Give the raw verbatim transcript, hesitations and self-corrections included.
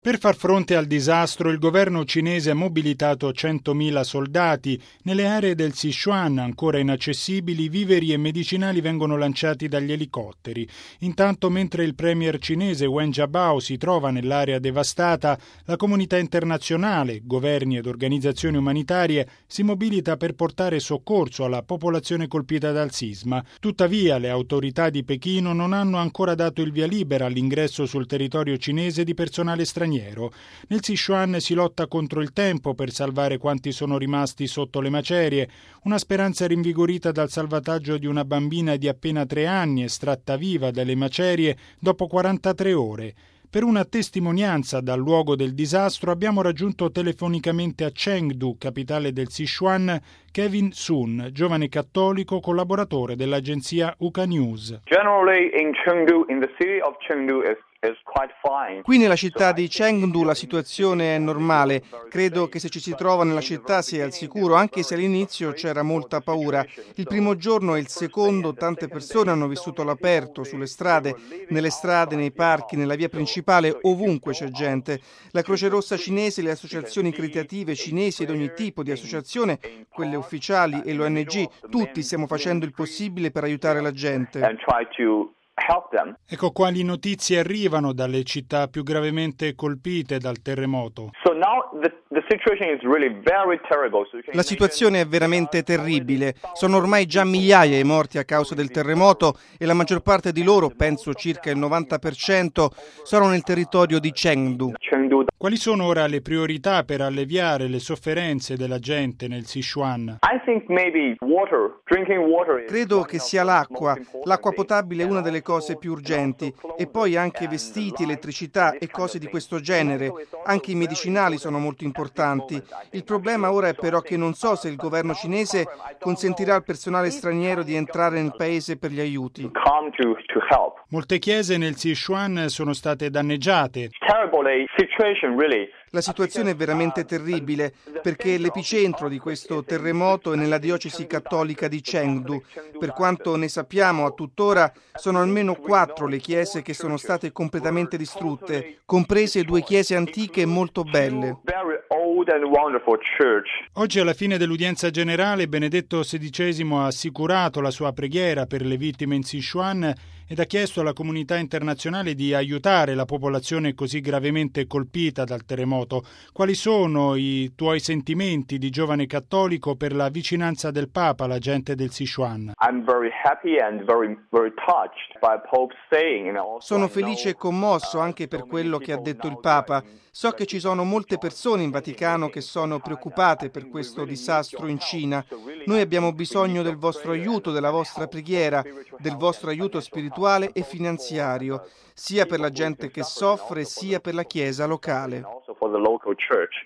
Per far fronte al disastro, il governo cinese ha mobilitato centomila soldati. Nelle aree del Sichuan, ancora inaccessibili, viveri e medicinali vengono lanciati dagli elicotteri. Intanto, mentre il premier cinese Wen Jiabao si trova nell'area devastata, la comunità internazionale, governi ed organizzazioni umanitarie si mobilita per portare soccorso alla popolazione colpita dal sisma. Tuttavia, le autorità di Pechino non hanno ancora dato il via libera all'ingresso sul territorio cinese di personale straniero. Nel Sichuan si lotta contro il tempo per salvare quanti sono rimasti sotto le macerie, una speranza rinvigorita dal salvataggio di una bambina di appena tre anni estratta viva dalle macerie dopo quarantatré ore. Per una testimonianza dal luogo del disastro abbiamo raggiunto telefonicamente a Chengdu, capitale del Sichuan, Kevin Sun, giovane cattolico collaboratore dell'agenzia Uka News. Generally in Chengdu, in the city of Chengdu is Qui nella città di Chengdu la situazione è normale. Credo che se ci si trova nella città si è al sicuro, anche se all'inizio c'era molta paura. Il primo giorno e il secondo tante persone hanno vissuto all'aperto, sulle strade, nelle strade, nei parchi, nella via principale, ovunque c'è gente. La Croce Rossa cinese, le associazioni caritative cinesi ed ogni tipo di associazione, quelle ufficiali e l'O N G, tutti stiamo facendo il possibile per aiutare la gente. Ecco quali notizie arrivano dalle città più gravemente colpite dal terremoto. La situazione è veramente terribile. Sono ormai già migliaia i morti a causa del terremoto e la maggior parte di loro, penso circa il novanta per cento, sono nel territorio di Chengdu. Quali sono ora le priorità per alleviare le sofferenze della gente nel Sichuan? Credo che sia l'acqua. L'acqua potabile è una delle cose più urgenti e poi anche vestiti, elettricità e cose di questo genere. Anche i medicinali sono molto importanti. Il problema ora è però che non so se il governo cinese consentirà al personale straniero di entrare nel paese per gli aiuti. Molte chiese nel Sichuan sono state danneggiate. La situazione è veramente terribile perché l'epicentro di questo terremoto è nella diocesi cattolica di Chengdu. Per quanto ne sappiamo a tuttora sono almeno quattro le chiese che sono state completamente distrutte, comprese due chiese antiche molto belle. Oggi alla fine dell'udienza generale Benedetto sedicesimo ha assicurato la sua preghiera per le vittime in Sichuan ed ha chiesto alla comunità internazionale di aiutare la popolazione così gravemente colpita dal terremoto. Quali sono i tuoi sentimenti di giovane cattolico per la vicinanza del Papa alla gente del Sichuan? Sono felice e commosso anche per quello che ha detto il Papa. So che ci sono molte persone in Vaticano che sono preoccupate per questo disastro in Cina. Noi abbiamo bisogno del vostro aiuto, della vostra preghiera, del vostro aiuto spirituale e finanziario, sia per la gente che soffre sia per la Chiesa locale.